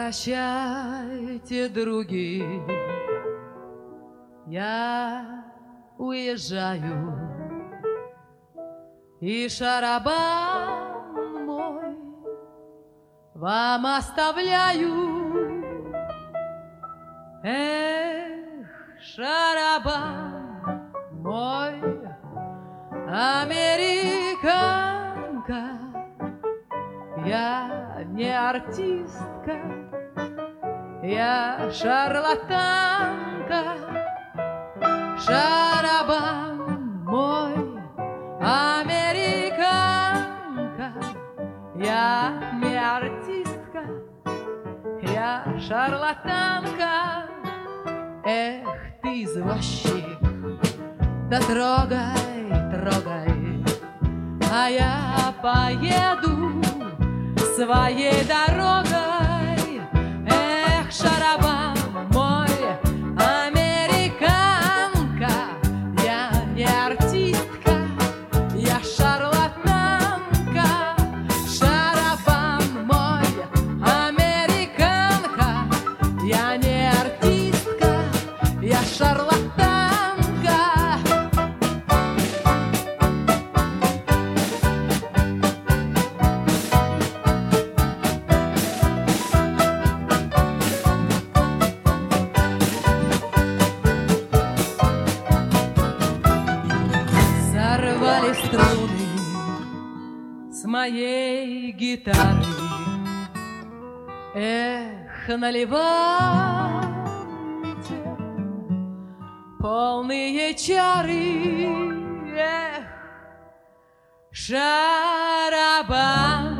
Прощайте, други, я уезжаю, и шарабан мой вам оставляю. Эх, шарабан мой, американка, я не артистка, я шарлатанка. Шарабан мой, американка, я не артистка, я шарлатанка. Эх, ты извозчик, да трогай, трогай, а я поеду своей дорогой. Эх, шарабан мой, американка, я не артистка, я шарлатанка. Шарабан мой, американка, я не артистка, я шарлатанка. Сорвали струны с моей гитары. Эх, наливайте полные чары. Эх, шарабан